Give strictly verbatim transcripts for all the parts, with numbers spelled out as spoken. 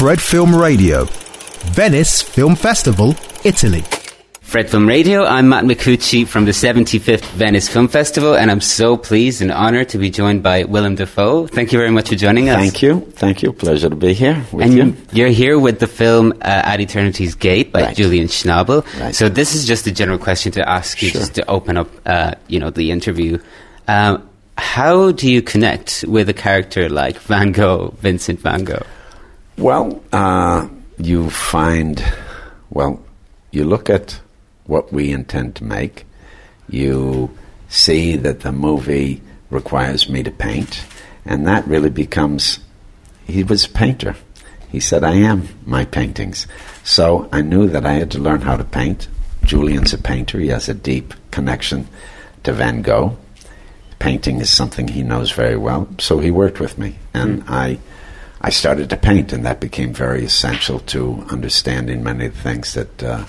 Fred Film Radio, Venice Film Festival, Italy. Fred Film Radio, I'm Matt Micucci from the seventy-fifth Venice Film Festival, and I'm so pleased and honoured to be joined by Willem Dafoe. Thank you very much for joining us. Thank you. Thank you. Pleasure to be here with and you. You're here with the film uh, At Eternity's Gate by right. Julian Schnabel. Right. So this is just a general question to ask you, sure. just to open up uh, you know, the interview. Um, how do you connect with a character like Van Gogh, Vincent van Gogh? Well, uh, you find, well, you look at what we intend to make. You see that the movie requires me to paint, and that really becomes, he was a painter. He said, I am my paintings. So I knew that I had to learn how to paint. Julian's a painter. He has a deep connection to Van Gogh. Painting is something he knows very well. So he worked with me, and mm. I I started to paint, and that became very essential to understanding many of the things that uh,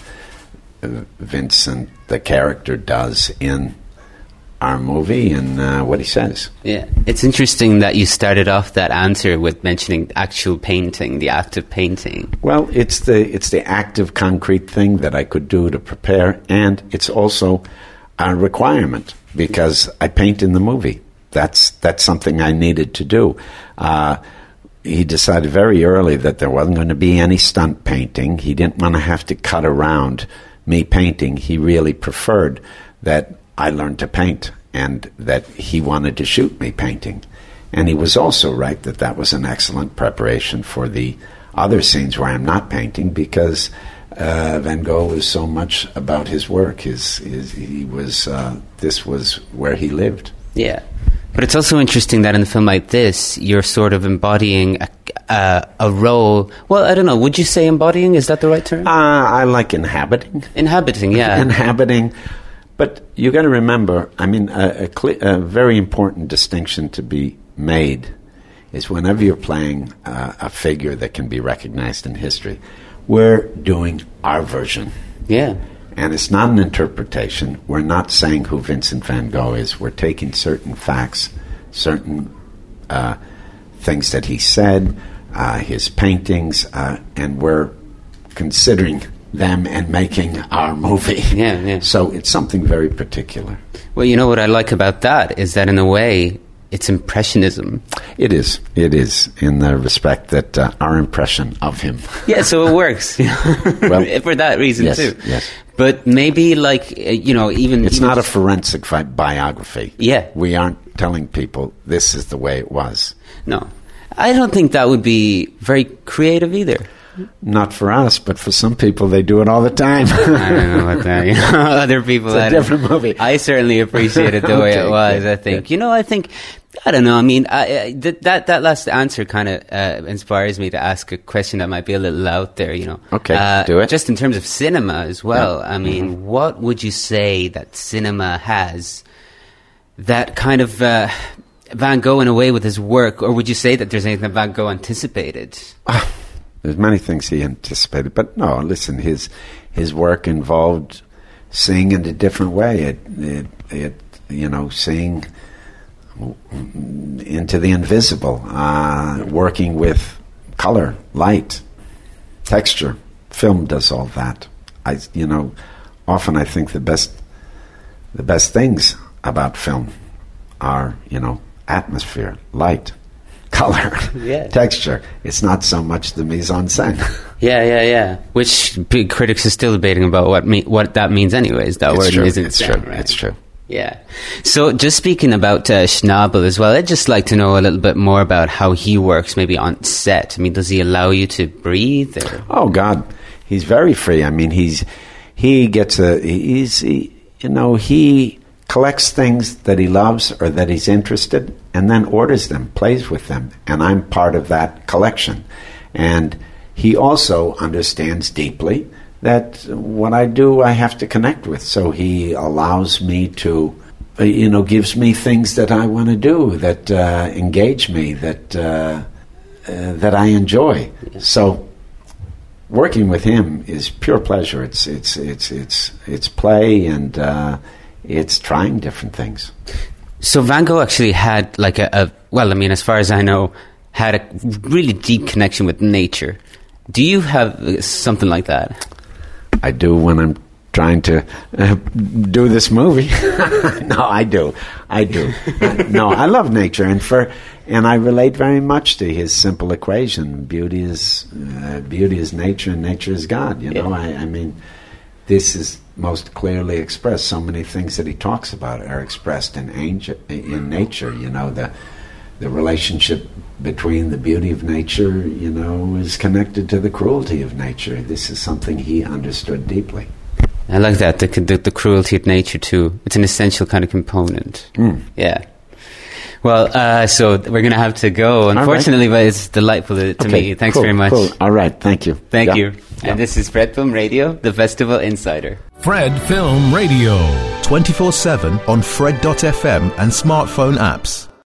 Vincent, the character, does in our movie and uh, what he says. Yeah, it's interesting that you started off that answer with mentioning actual painting, the act of painting. Well, it's the it's the active, concrete thing that I could do to prepare, and it's also a requirement because I paint in the movie. That's that's something I needed to do. Uh, he decided very early that there wasn't going to be any stunt painting. He didn't want to have to cut around me painting. He really preferred that I learned to paint and that he wanted to shoot me painting. And he was also right that that was an excellent preparation for the other scenes where I'm not painting, because uh, Van Gogh was so much about his work. His, his he was uh, this was where he lived. Yeah. But it's also interesting that in a film like this, you're sort of embodying a, uh, a role. Well, I don't know. Would you say embodying? Is that the right term? Uh, I like inhabiting. Inhabiting, yeah. Inhabiting. But you got to remember, I mean, a, a, cl- a very important distinction to be made is whenever you're playing uh, a figure that can be recognized in history, we're doing our version. Yeah. And it's not an interpretation. We're not saying who Vincent van Gogh is. We're taking certain facts, certain uh, things that he said, uh, his paintings, uh, and we're considering them and making our movie. Yeah, yeah. So it's something very particular. Well, you know what I like about that is that in a way, it's impressionism. It is. It is, in the respect that uh, our impression of him. Yeah, so it works. Well, for that reason, yes, too. Yes. But maybe, like, uh, you know, even... It's even not a forensic fi- biography. Yeah. We aren't telling people this is the way it was. No. I don't think that would be very creative either. Not for us, but for some people, they do it all the time. I don't know about that. You know, other people... It's a different movie. I certainly appreciate it the way okay, it was, good, I think. good. You know, I think... I don't know. I mean, I, I, th- that that last answer kind of uh, inspires me to ask a question that might be a little out there, you know. Okay, uh, do it. Just in terms of cinema as well. Yeah. I mean, Mm-hmm. what would you say that cinema has that kind of... Uh, Van Gogh in a way with his work, or would you say that there's anything that Van Gogh anticipated? Ah, there's many things he anticipated, but no, listen, his his work involved seeing in a different way. It, it, it you know, seeing into the invisible, uh, working with color, light, texture. Film does all that. I, you know, often I think the best the best things about film are, you know, atmosphere, light, color, yeah. texture. It's not so much the mise en scène. Yeah, yeah, yeah. Which big critics are still debating about what me- what that means anyways, that it's word true. mise en It's scène, true. right? It's true. Yeah. So just speaking about uh, Schnabel as well, I'd just like to know a little bit more about how he works maybe on set. I mean, does he allow you to breathe? Or? Oh, God. He's very free. I mean, he's he gets a... He's, he, you know, he... collects things that he loves or that he's interested and then orders them, plays with them. And I'm part of that collection. And he also understands deeply that what I do, I have to connect with. So he allows me to, uh, you know, gives me things that I want to do, that uh, engage me, that, uh, uh, that I enjoy. So working with him is pure pleasure. It's, it's, it's, it's, it's play and... Uh, It's trying different things. So Van Gogh actually had like a, a, well, I mean, as far as I know, had a really deep connection with nature. Do you have uh, something like that? I do when I'm trying to uh, do this movie. No, I do. I do. No, I love nature, and for and I relate very much to his simple equation: beauty is uh, beauty is nature, and nature is God. You know, yeah. I, I mean, this is most clearly expressed. So many things that he talks about are expressed in angel, in nature. You know, the the relationship between the beauty of nature, you know, is connected to the cruelty of nature. This is something he understood deeply. I like that, the, the the cruelty of nature too. It's an essential kind of component. Mm. Yeah. Well, uh, so we're going to have to go, unfortunately, right. But it's delightful to, to okay, meet you. Thanks cool, very much. Cool. All right, thank you. Thank yeah. you. Yeah. And this is Fred Film Radio, the Festival Insider. Fred Film Radio. twenty-four seven on Fred dot f m and smartphone apps.